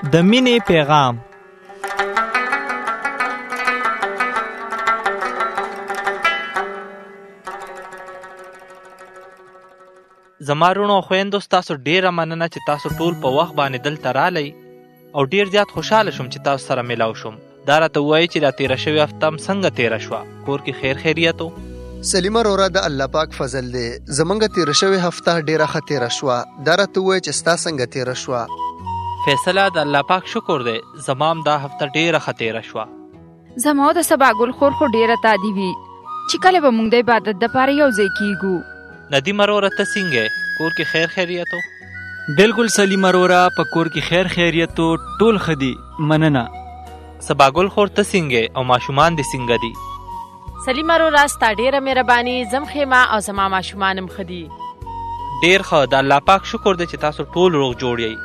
د مینې پیغام. زما وروڼو او خویندو، ستاسو ډیره مننه چې تاسو ټول په وخت باندې دلته رالی او ډیر زیات خوشحاله شوم چې تاسو سره میلاو شوم. دا راته ووایي چې دا تیره شوې هفته هم څنګه تیره شوه، کور کې خیر خیریت و؟ سلیمه وروره، د الله پاک فضل دی، زمونږ تیره شوې هفته ډیره ښه تیره شوه. دا راته ووایي چې ستا څنګه تیره شوه؟ فیصله، د الله پاک شکر دی، زما هم دا هفته ډیره ښه تیره شوه. زما د سبا ګل خور خو ډیره تادي وي چې کله به موږ د عبادت دپاره یو ځای کیږو. ندیم وروره، ته څنګه کور کې خیر خیریت و؟ بالکل سلیمه وروره، په کور کې خیر خیریت و، ټول ښه دي، مننه. سبا ګل خور، ته څنګه او ماشومان دې څنګه دي؟ سلیمه وروره، ستا ډیره مهرباني، زم خیمه او زما ماشومان هم ښه دي. ډیر ښه، د الله پاک شکر دی چې تاسو ټول روغ جوړ یئ.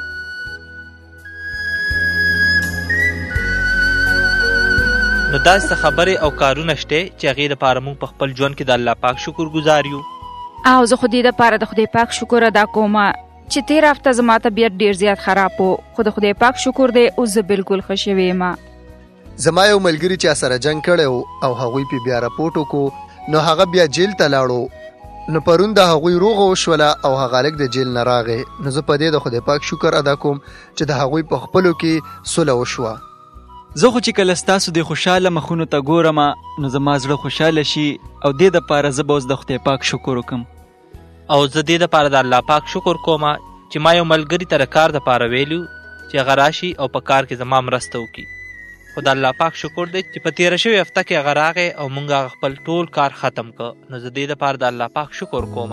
نو داسې څه خبرې او کارونه شته چې هغې دپاره موږ په خپل ژوند کې د الله پاک شکر ګزار یو. او زه خو دې دپاره د خدای پاک شکر ادا کوم چې تېره هفته زما طبیعت ډېر زیات خراب و، خو د خدای پاک شکر دی اوس زه بالکل ښه شوې یم. زما یو ملګري چې سره جنګ کړی او هغوی پې بیا راپورټ وکړو، نو هغه بیا جیل ته لاړو. نو پرون د هغوی روغه وشوله او هغه هلک د جیل نه راغی. نو زه په دې د خدای پاک شکر ادا کوم چې د هغوی په خپلو کې صلح وشوه. زه خو چې کله ستاسو د خوشحاله مخونو ته ګورم نو زما زړه خوشحاله شي او دې دپاره زه به اوس د خدای پاک شکر وکړم. او زه دې دپاره د الله پاک شکر کوم چې ما یو ملګري ته د کار دپاره ویلو چې هغه راشي او په کار کې زما مرسته وکړي. خو د الله پاک شکر دی چې په تېره شوې هفته کې هغه راغی او موږ هغه خپل ټول کار ختم کړ. نو زه دې دپاره د الله پاک شکر کوم.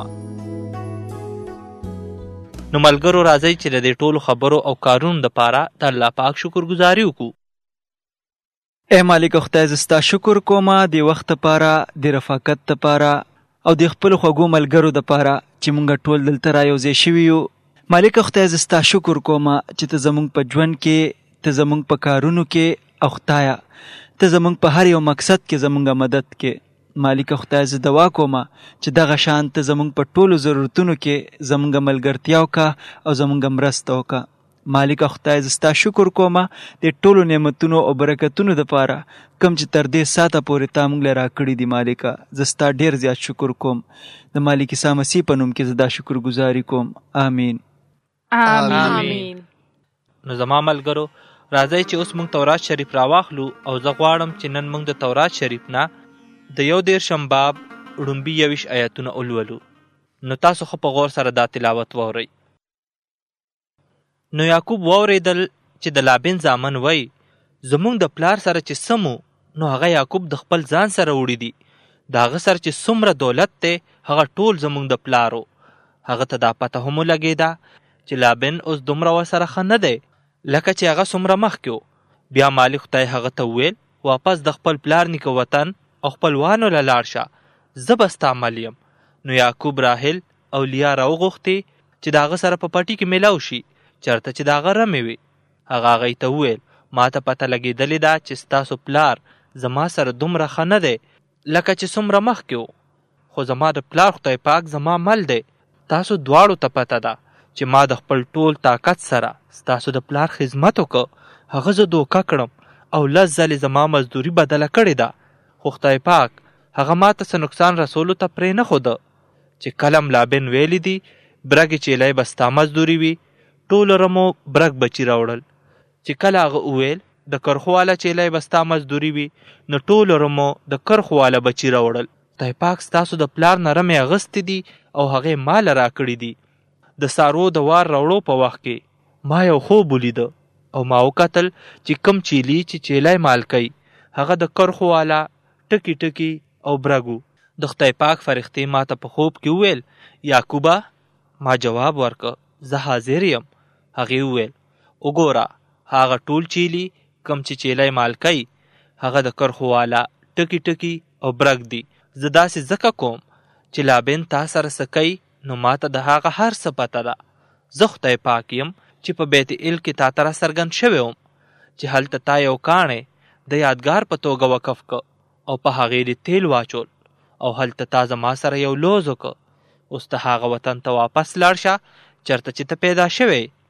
نو ملګرو، راځئ چې د دې ټولو خبرو او کارونو دپاره د الله پاک شکر ګزاري وکړو. ای مالک خدای، زه ستا شکر کوم د وخت دپاره، د رفاقت دپاره او د خپلو خوږو ملګرو دپاره چې موږ ټول دلته را یوځای شوي یو. مالک خدای، زه ستا شکر کوم چې ته زموږ په ژوند کې، ته زموږ په کارونو کې، او خدایه ته زموږ په هر یو مقصد کې زموږ مدد کې. مالک خدای، زه دعا کوم چې دغه شان ته زموږ په ټولو ضرورتونو کې زموږ ملګرتیا وکړه او زموږ مرسته وکړه. مالک خدای، زه ستا شکر کوم د ټولو نعمتونو او برکتونو دپاره کوم چې تر دې ساعته پورې تا موږ له راکړي دي. مالکه، زه ستا ډېر زیات شکر کوم. د مالک عیسی مسیح په نوم کې زه دا شکر ګزاري کوم. آمین. آمین. نو زما ملګرو، راځئ چې اوس موږ تورات شریف راواخلو او زه غواړم چې نن موږ د تورات شریف نه د 21 باب ړومبي 21 آیتونه ولولو. نو تاسو خو په غور سره دا تلاوت واورئ. نو یعقوب واورېدل چې د لابن زامن وایي زموږ د پلار سره چې سمو، نو هغه یعقوب د خپل ځان سره وړي دي. د هغه سره چې څومره دولت دی هغه ټول زموږ د پلارو. هغه ته دا پته هم ولګېده چې لابن اوس دومره ورسره ښه نه دی لکه چې هغه څومره مخکې و. بیا مالک خدای هغه ته وویل واپس د خپل پلار نیکه وطن او خپلوانو له لاړ شه، زه به ستا مل یم. نو یعقوب راحل او لیا راوغوښتې چې د هغه سره په پټي کې میلاو شي چېرته چې د هغه رمې وي. هغه هغوی ته وویل ما ته پته لګېدلې ده چې ستاسو پلار زما سره دومره ښه نه دی لکه چې څومره مخکې و، خو زما د پلار خدای پاک زما مل دی. تاسو دواړو ته پته ده چې ما د خپل ټول طاقت سره ستاسو د پلار خدمت وکړ. هغه زه دوکه کړم او 10 ځلې زما مزدوري بدله کړې ده، خو خدای پاک هغه ما ته څه نقصان رسولو ته پرې نه ښوده. چې کله م لابن ویلی دي برګې چیلی به ستا مزدوري وي، ټولو رمو برګ بچي راوړل. چې کله هغه وویل د کرخو والا چیلی به ستا مزدوري وي، نو ټولو رمو د کرخو والا بچي راوړل. خدای پاک ستاسو د پلار نه رمې اغوستې دي او هغې ماله راکړي دي. د څاروو د وار راوړو په وخت کې ما یو خوب ولیده او ما وکتل چې کم چیلی چې چیلی مال کوي هغه د کرخو والا ټکی ټکی او برګو. د خدای پاک فرښتې ما ته په خوب کې وویل یعقوبه. ما جواب ورکړ زه حاضر یم. هغې وویل وګوره هغه ټول چیلی کم چې چیلی مال کوي هغه د کرخو والا ټکی ټکی او برګ دی. زه داسې ځکه کوم چې لابن تا سره څه کوي نو ما ته د هغه هر څه پته ده. زه خدای پاک یم چې په بیت ال کې تا ته را څرګند شوی وم چې هلته تا یو کاڼی د یادګار په توګه وقف که او په هغې دې تیل واچول او هلته تا زما سره یو لوز وکړه. اوس ته هغه وطن ته واپس لاړ شه چېرته چې ته پیدا شوی.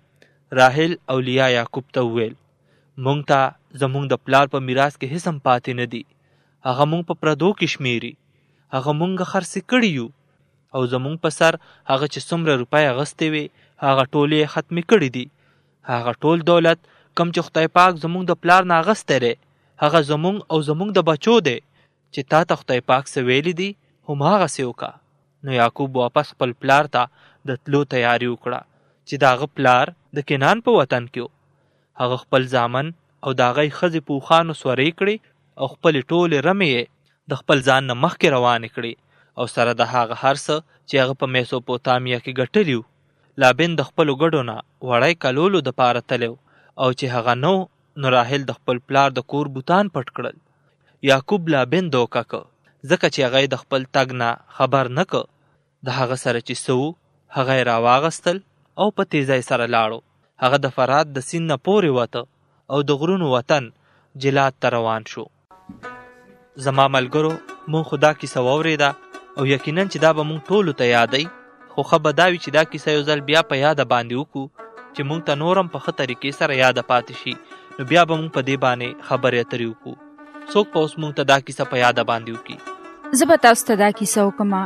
راحل او لیا یعقوب ته وویل مونږ ته زمونږ د پلار په میراث کې هیڅ هم پاتې نه دي. هغه مونږ په پردو کې شمیري. هغه مونږ خرڅې کړي یو او زمونږ په سر هغه چې څومره روپۍ اغستې وي هغه ټول یې ختمې کړي دي. هغه ټول دولت کم چې خدای پاک زمونږ د پلار نه اغستی دی هغه زمونږ او زمونږ د بچو دی. چې تا ته خدای پاک څه ویلي دي هماغسې وکړه. نو یعقوب واپس خپل پلار ته د تلو تیاری وکړه چې د هغه پلار د کنعان په وطن کې و. هغه خپل زامن او د هغې ښځې په اوښانو سورۍ کړې او خپلې ټولې رمې یې د خپل ځان نه مخکې روانې کړې او سره د هغه هر څه چې هغه په میسوپوتامیا کې ګټلي وو. لابن د خپلو ګډو نه وړی کلولو دپاره تلی او چې هغه نو نو راحل د خپل پلار د کور بوتان پټ کړل. یعقوب لابن دوکه که ځکه چې هغه د خپل تګ نه خبر نه که. د هغه سره چې څه وو هغه یې راواغستل او په تیزۍ سره لاړو. هغه د فرات د سیند نه پورې وته او د غرونو وطن جلاد ته روان شو. زما ملګرو مونږ خو دا کیسه واورېده او یقینا چې دا به مونږ ټولو ته یادی خو ښه به دا وي چې دا کیسه یو ځل بیا په یاده باندې وکړو چې مونږ ته نور هم په ښه طریقې سره یاده پاتې شي. نو بیا به مونږ په دې باندې خبرې اترې وکړو. څوک به اوس مونږ ته دا کیسه په یاده باندې وکړي؟ زه به تاسو ته دا کیسه وکړم.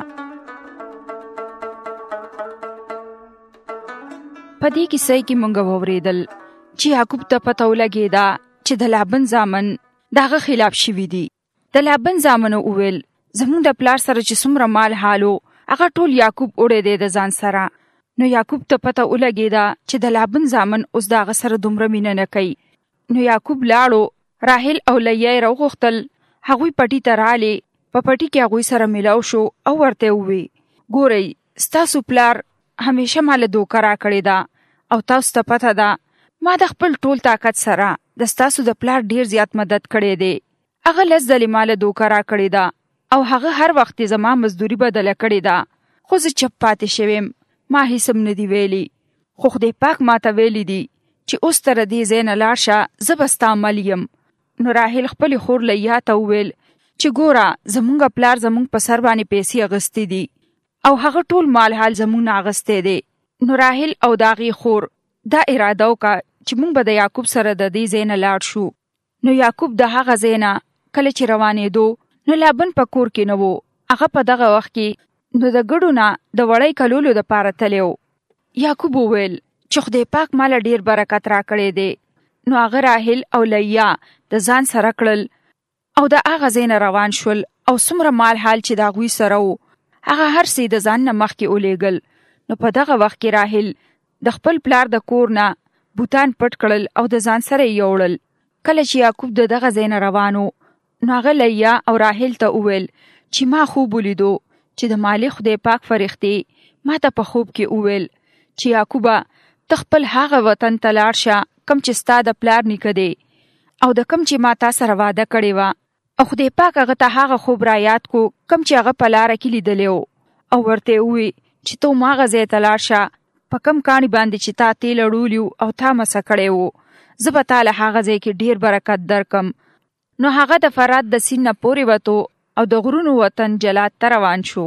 په دې کیسه کې مونږ واورېدل چې یعقوب ته پته ولګېده چې د لابن زامن د هغه خلاف شوي دي. د لابن زامنو وویل زموږ د پلار سره چې څومره مال حالو هغه ټول یعقوب وړی دی د ځان سره. نو یعقوب ته پته ولګېده چې د لابن زامن اوس د هغه سره دومره مینه نه کوي. نو یعقوب لاړو. راحل او لیا یې راوغوښتل. هغوی پټي ته رالې. په پټي کې هغوی سره میلاو شو او ورته ووی ګورئ ستاسو پلار همیشه ماله دوکه راکړې ده او تاسو ته پته ده ما د خپل ټول طاقت سره د ستاسو د پلار ډیر زیات مدد کړی دی. هغه 10 ځلې ماله دوکه راکړې ده او هغه هر وخت زما مزدوري بدله کړې ده. خو زه چپ پاتې شویم. ما هیڅ هم نه دي ویلي. خو خدای پاک ماته ویلي دي چې اوس تر دې ځای نه لاړ شه زه به ستا عمل یم. نو راحل خپلې خور لیا ته وویل چې ګوره زمونږ پلار زمونږ په سر باندې پیسې اغستې دي او هغه ټول مال حال زمونږ نه اغستی دی. نو راحل او د هغې خور دا اراده وکړه چې مونږ به د یعقوب سره د دې ځای نه لاړ شو. نو یعقوب د هغه ځای نه کله چې روانېدو نو لابن په کور کې نه و. هغه په دغه وخت کې نو د ګډو نه د وړۍ کلولو دپاره تلی و. یعقوب وویل چې خدای پاک ماله ډیر برکت راکړی دی. نو هغه راحل او لیا د ځان سره کړل او د هغه ځای نه روان شول او څومره مال حال چې د هغوی سره و هغه هر څه د ځان نه مخکې ولیږل. نو په دغه وخت کې راحل د خپل پلار د کور نه بوتان پټ کړل او د ځان سره یې یوړل. کله چې یعقوب د دغه ځای نه روان و نو هغه لیا او راحل ته وویل چې ما خوب ولیدو چې د مالک خدای پاک فرښتې ما ته په خوب کې وویل چې یعقوبه ته خپل هغه وطن ته لاړ شه کم چې ستا د پلار نیکه دی او د کم چې ما تا سره واده کړې وه. او خدای پاک هغه ته هغه خوب را یاد کو کم چې هغه په لاره کې لیدلی و او ورته یې ووی چې ته هماغه ځای ته لاړ شه په کم کاڼي باندې چې تا تیل اړولي او تا مسه کړی و زه به تا له هغه ځای کې ډېر برکت درکم. نو هغه د فرات د سیند نه پورې وتو او د غرونو وطن جلاد ته روان شو.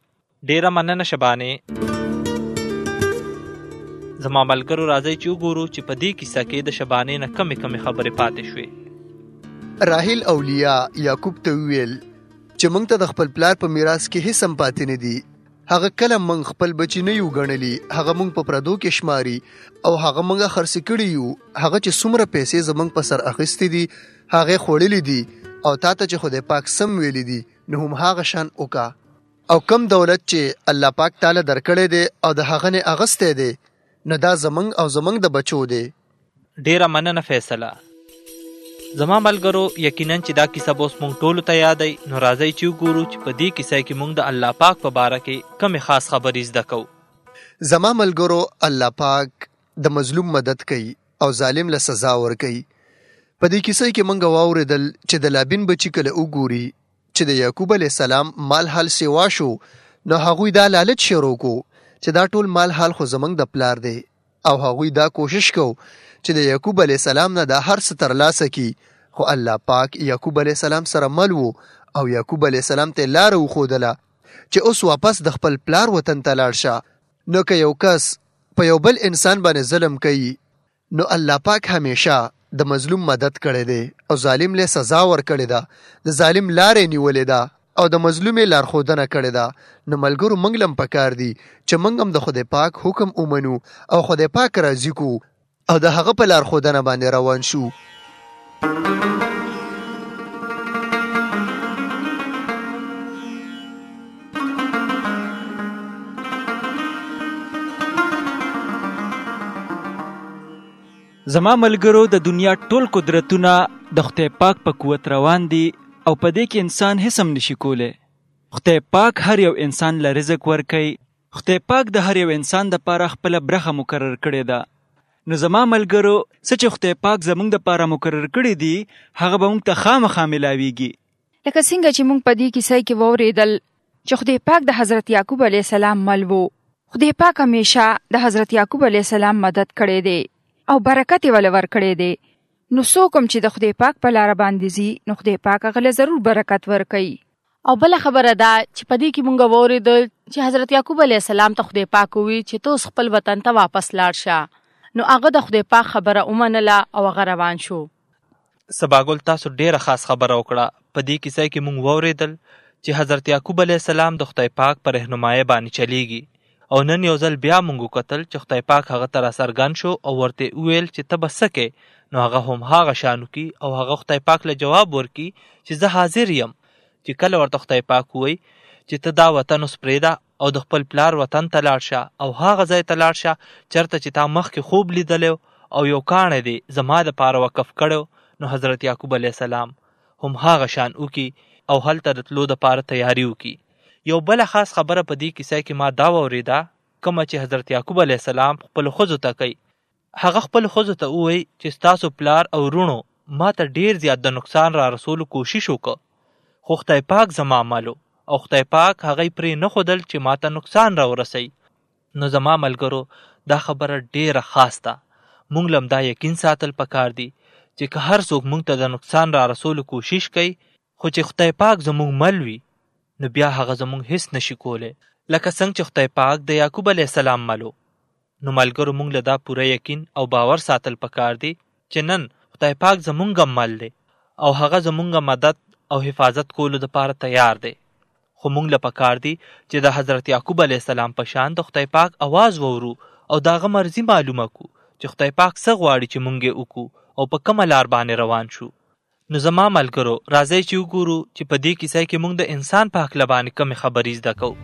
ډیره مننه شبانې. زما ملګرو راځئ چې وګورو چې په دې کیسه کې د شبانې نه کمې خبرې پاتې شوې. راحل او لیا یعقوب ته وویل چې موږ ته د خپل پلار په میراث کې هیڅ هم پاتې نه دي. هغه کله موږ خپل بچي نه یو ګڼلي. هغه موږ په پردو کې شماري او هغه موږ خرڅې کړي یو. هغه چې څومره پیسې زموږ په سر اخیستې دي هغې خوړلې دي او تا ته چې خدای پاک سم ویلي دي نو هم هغه شان وکړه. او کم دولت چې الله پاک تعالی درکړی دی او د هغه نه اغستی دی نو دا زمونږ او زمونږ د بچو دی. ډیره مننه فیصله. زما ملګرو یقینا چې دا کیسه به اوس مونږ ټولو ته یادی. نو راځئ چې وګورو چې په دې کیسه کې مونږ د الله پاک په باره کې کومې خاص خبرې زده کوو. زما ملګرو الله پاک د مظلوم مدد کوي او ظالم له سزا ورکوي. په دې کیسه کې مونږ واورېدل چې د لابن بچي کله وګوري چې د یعقوب علیه السلام مال حال سیوا شو نو هغوی دا لالچ شروع کو چې دا ټول مال حال خو زمونږ د پلار دی او هغوی دا کوشش کو چې د یعقوب علیه السلام نه دا هر څه ترلاسه کی. خو الله پاک یعقوب علیه السلام سره مل وو او یعقوب علیه السلام ته لاره وښودله چې اوس واپس د خپل پلار وطن ته لاړ شه. نو که یو کس په یو بل انسان باندې ظلم کوي نو الله پاک همیشه د مظلوم مدد کړی دی او ظالم له سزا ورکړې ده، د ظالم لارې نیولې ده او د مظلوم لارښودنه کړې ده. نو ملګرو موږ لم پکار دي چې موږ هم د خدای پاک حکم ومنو او خدای پاک راضي کو او د هغه په لارښودنه باندې روان شو. زما ملګرو د دنیا ټول قدرتونه د خدای پاک په قوت روان دي او په دې کې انسان هیڅ هم نشي کولی. خدای پاک هر یو انسان له رزق ورکوي. خدای پاک د هر یو انسان دپاره خپله برخه مقرر کړې ده. نو زما ملګرو څه چې خدای پاک زموږ دپاره مقرر کړي دي هغه به موږ ته خامخا میلاویږي. لکه څنګه چې موږ په دې کیسه کې واورېدل چې خدای پاک د حضرت یعقوب علیه السلام مل و. خدای پاک همیشه د حضرت یعقوب علیه السلام مدد کړی دی او برکت یې ول ورکړی دی. نو څوک هم چې د خدای پاک په لاره باندې ځي نو خدای پاک هغه له ضرور برکت ورکوي. او بله خبره ده چې په دې کې مونږ واورېدل چې حضرت یعقوب علیه السلام ته خدای پاک ووی چې ته اوس خپل وطن ته واپس لاړ شه. نو هغه د خدای پاک خبره ومنله او هغه روان شو. سباګل تاسو ډیره خاص خبره وکړه. په دې کیسه کې مونږ واورېدل چې حضرت یعقوب علیه السلام د خدای پاک په رهنمایي باندې چلیږي او نن یو ځل بیا مونږ وکتل چې خدای پاک هغه ته راڅرګند شو او ورته وویل چې ته به څه کې. نو هغه هم هغه شان وکړي او هغه خدای پاک له جواب ورکړي چې زه حاضر یم. چې کله ورته خدای پاک ووایي چې ته دا وطن اوس پرېږده او د خپل پلار وطن ته لاړ شه او هغه ځای ته لاړ شه چېرته چې تا مخکې خوب لیدلی او یو کاڼی دی زما دپاره وقف کړی. نو حضرت یعقوب علیه السلام هم هغه شان وکړي او هلته د تلو دپاره تیاري وکړي. یو بله خاص خبره په دې کیسه کې ما دا واورېده کومه چې حضرت یعقوب علیه السلام خپلو ښځو ته کوي. هغه خپلو ښځو ته ووایي چې ستاسو پلار او رونو ما ته ډېر زیات د نقصان را رسولو کوشش وکړه خو خدای پاک زما ملو او خدای پاک هغه پرې نه ښودل چې ما ته نقصان را ورسوي. نو زما ملګرو دا خبره ډېره خاص ده. موږ لم دا یقین ساتل پکار دي چې که هر څوک موږ ته د نقصان را رسولو کوشش کوي خو چې خدای پاک زموږ مل وي نو بیا هغه زموږ هیڅ نشي کولی. لکه څنګه چې خدای پاک د یعقوب علیه السلام ملو. نو ملګرو موږ له دا پوره یقین او باور ساتل پکار دی چې نن خدای پاک زموږ مل دی او هغه زموږ مدد او حفاظت کولو دپاره تیار دی. خو موږ له پکار دی چې د حضرت یعقوب علیه السلام په شان د خدای پاک आवाज وورو او د هغه مرضي معلومه کو چې خدای پاک څه غواړي چې موږ یې وکړو او په کومه لار باندې روان شو. نو زما ملګرو راځئ چې وګورو چې په دې کیسه کې موږ د انسان په هکله باندې کومې خبرې زده کوو.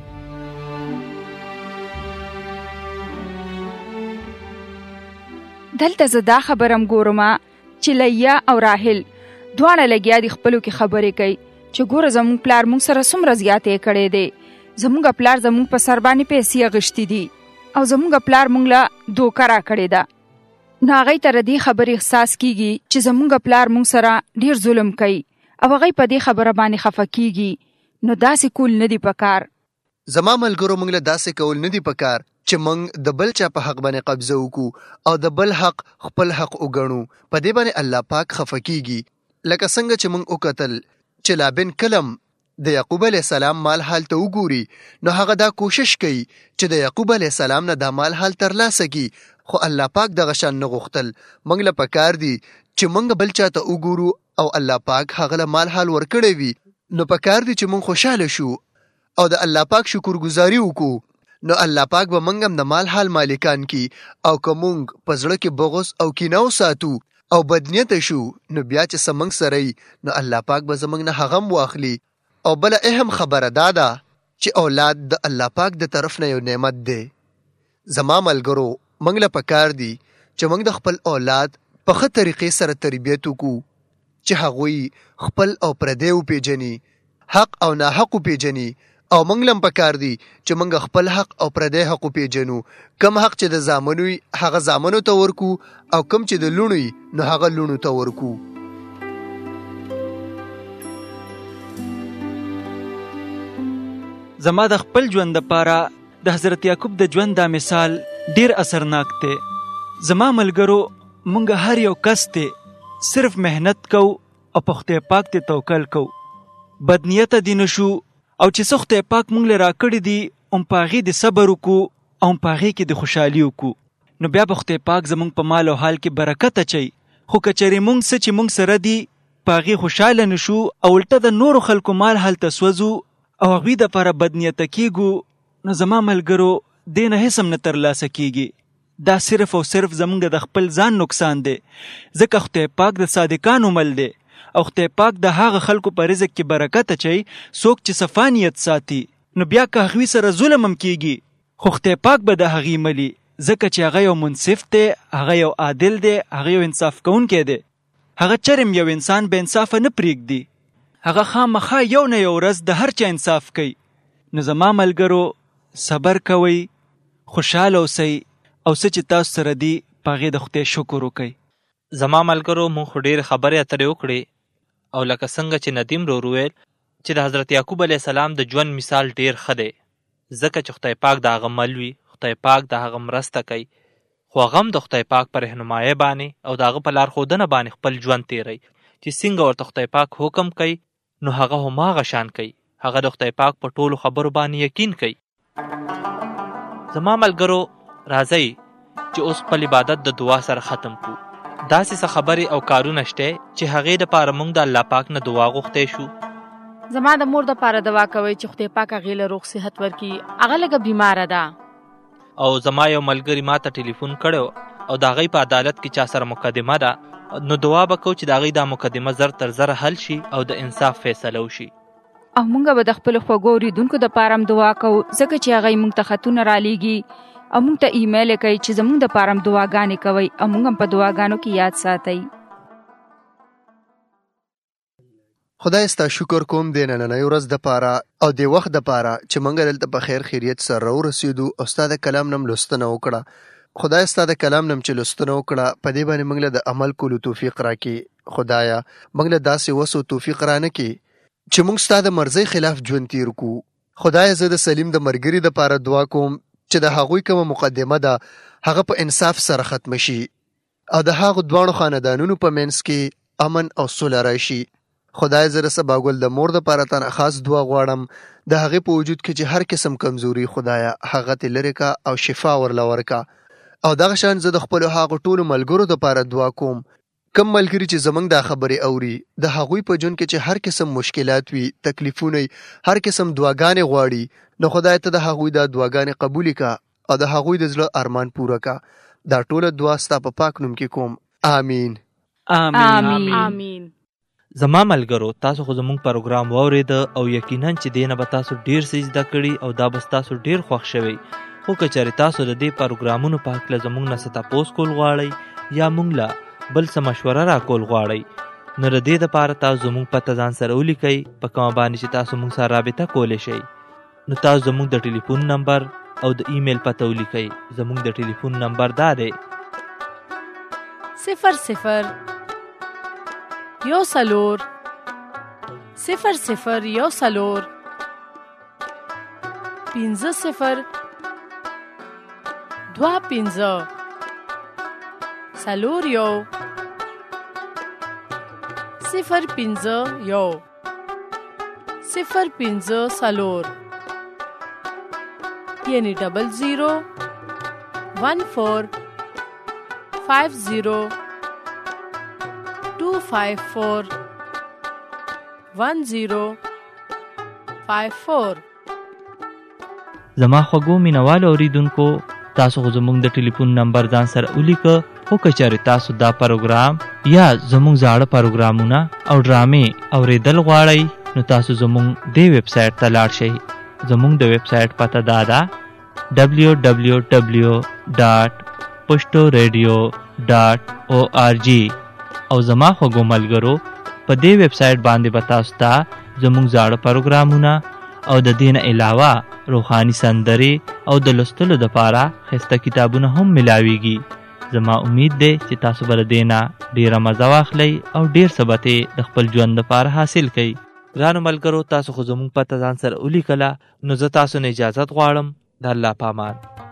دلته زه دا خبرم ګورم چې لیا او راحل دواړه لګیا دي خپلو کې خبرې کوي چې ګوره زموږ پلار موږ سره څومره زیاتې کړی دی. زموږ پلار زموږ په سر باندې پیسې اخیستې دي او زموږ پلار موږ له دوکه راکړې ده. نو هغې ته د دې خبرې احساس کیږي چې زموږ پلار موږ سره ډېر ظلم کوي او هغې په دې خبره باندې خفه کیږي. نو داسې کول نه دي پکار. زما ملګرو موږ له داسې کول نه دي پکار چې موږ د بل چا په حق باندې قبضه وکړو او د بل حق خپل حق وګڼو. په دې باندې الله پاک خفه کیږي. لکه څنګه چې موږ وکتل چې لابن کلم د یعقوب علیه السلام مال حال ته وګوري نو هغه دا کوشش کوي چې د یعقوب علیه السلام نه دا مال حال ترلاسه کړي خو الله پاک دغه شان نه غوښتل. موږ له پکار دي چې موږ بل چا ته وګورو او الله پاک هغه له مال حال ورکړی وي. نو پکار دي چې موږ خوشحاله شو او د الله پاک شکرګزاري وکړو. نو الله پاک به موږ هم د مال حال مالکان کی او که موږ په زړه کې بغض او کینه وساتو او بدنیته شو نو بیا چې څه موږ سره نو الله پاک به زموږ نه هغه هم واخلي. او بله اهم خبره دا ده چې اولاد د الله پاک د طرف نه یو نعمت دی. زما ملګرو موږ له پکار دي چې موږ د خپل اولاد په ښه طریقې سره تربیت وکړو چې هغوی خپل او پردی وپېژني، حق او ناحق وپېژني او موږ لم پکار دي چې موږ خپل حق او پردی حق وپېژنو. کم حق چې د زامنو وي هغه زامنو ته ورکو او کم چې د لوڼو وي نو هغه لوڼو ته ورکو. زما د خپل ژوند دپاره د حضرت یعقوب د ژوند دا مثال ډیر اثرناک دی. زما ملګرو مونږ هر یو کس دی صرف محنت کو او په خدای پاک ته توکل کو. بدنیته دی نشو او چې څه خدای پاک مونږ له راکړي دي هم په هغې د صبر وکړو او هم په هغې کې د خوشحالي وکړو. نو بیا به خدای پاک زمونږ په مال او حال کې برکت اچي. خو که چېرې مونږ څه چې مونږ سره دي په هغې خوشحاله نه شو او الټه د نورو خلکو مال هلته سوځو او هغوی دپاره بدنیته کېږو، نو زما ملګرو دې نه هېڅ هم نه ترلاسه کېږي. دا صرف او صرف زمونږ د خپل ځان نقصان دی، ځکه خدای پاک د صادقانو مل دی او خدای پاک د هغه خلکو په رزق کې برکت اچوي څوک چې صفا نیت ساتي. نو بیا که هغوی سره ظلم هم کېږي خو خدای پاک به د هغې ملي، ځکه چې هغه یو منصف دی، هغه یو عادل دی، هغه یو انصاف کوونکی دی. هغه چرم یو انسان به انصافه نه پرېږدي، هغه خامخا یو نه یو ورځ د هر چا انصاف کوي. نو زما ملګرو صبر کوئ، خوشحاله اوسئ او څه چې تاسو سره دي په هغې د خدای شکر وکئ. زما ملګرو مونږ خو ډېرې خبرې اترې وکړې او لکه څنګه چې ندیم ورور وویل چې د حضرت یعقوب علیه السلام د ژوند مثال ډېر ښه دی، ځکه چې خدای پاک د هغه مل وي، خدای پاک د هغه مرسته کوي، خو هغه هم د خدای پاک په رهنمایۍ باندې او د هغه په لارښودنه باندې خپل ژوند تېروي چې څنګه ورته خدای پاک حکم کوي نو هغه هماغه شان کوي. هغه د خدای پاک په ټولو خبرو باندې یقین کوي. زما ملګرو راځئ چې اوس خپل عبادت د دعا سره ختم کړو. داسې څه خبرې او کارونه شته چې هغې دپاره موږ د الله پاک نه دعا غوښتی شو. زما د مور دپاره دعا کوئ چې خدای پاک هغې له روغ صحت ورکړي، هغه لږه بیماره ده. او زما یو ملګري ما ته ټلیفون کړی او د هغې په عدالت کې چا سره مقدمه ده، نو دعا به کوو چې د هغې دا مقدمه زر تر زره حل شي او د انصاف فیصله وشي. او مونږ به د خپلو خوږو اورېدونکو دپاره هم دعا کوو، ځکه چې هغوی مونږ ته خطونه رالیږي او مونږ ته ایمیل کوي چې زمونږ دپاره هم دعاګانې کوئ او مونږ هم په دعاګانو کې یاد ساتئ. خدای ستا شکر کوم د نننۍ ورځ دپاره او د وخت دپاره چې موږ دلته په خیر خیریت سره راورسېدو او ستا د کلام نم لوستنه وکړه. خدای ستا د کلام نم چې لوستنه وکړه په دې باندې موږ له د عمل کولو توفیق راکړي. خدایا موږ له داسې وسو توفیق رانه کړي چې موږ ستا د مرضۍ خلاف ژوند تیر کړو. خدای زه د سلیم د ملګري دپاره دعا کوم چې د هغوی کومه مقدمه ده هغه په انصاف سره ختم شي او د هغو دواړو خاندانونو په منځ کې امن او سوله راشي. خدای زه د سباګل د مور دپاره تانه خاص دعا غواړم د هغې په وجود کې چې هر قسم کمزوري خدایا هغه ترې لرې کا او شفا ورله ورکا. او دغه شان زه د خپلو هغو ټولو ملګرو دپاره دعا کوم کم ملګري چې زمونږ دا خبرې اوري د هغوی په ژوند کې چې هر قسم مشکلات وي، تکلیفونه، هر قسم دعاګانې غواړي، نو خدای ته د هغوی دا دعاګانې قبول کا او د هغوی د زړه ارمان پوره کا. دا ټوله دعا ستا په پاک نوم کې کوم. آمین. آمین. آمین. زما ملګرو تاسو خو زموږ پروګرام واورېده او یقینا چې دې نه به تاسو ډېر څه زده کړي او دا به ستاسو ډېر خوښ شوی. خو که چېرې تاسو د دې پروګرامونو په هکله زموږ نه څه تپوس کول غواړئ یا موږ له بل څه مشوره راکول غواړئ نو د دې دپاره تاسو زموږ پته ځان سره ولیکئ په کومه باندې چې تاسو موږ سره رابطه کولی شئ. نو تاسو زموږ د ټلیفون نمبر او د ایمیل پته ولیکئ. زموږ د ټلیفون نمبر دا دی 00 یو سلور 00 یو سلور 50 25 سلور یو 05 یو 05 سلور یعنی 00 14 50 254 1054. زما خوږو مینوالو اوریدونکو تاسو خو زموږ د ټلیفون نمبر ځان سره ولیکه. خو که چېرې تاسو دا پروګرام یا زموږ زاړه پروګرامونه او ډرامې اوریدل غواړئ نو تاسو زموږ دې ویب سایټ ته لاړ شئ. زموږ د ویب سایټ پته دا ده www.pushtoradio.org. او زما خوږو ملګرو په دې ویب سایټ باندې به تاسو ته زموږ زاړه پروګرامونه او د دې نه علاوه روحاني سندرې او د لوستلو دپاره ښایسته کتابونه هم ملاویږي. زما امید دی چې تاسو به له دې نه ډېره مزه واخلئ او ډېر څه به ترې د خپل ژوند دپاره حاصل کړئ. ګرانو ملګرو تاسو خو زموږ پته ځان سره ولیکله نو زه تاسو نه اجازت غواړم. د الله په امان.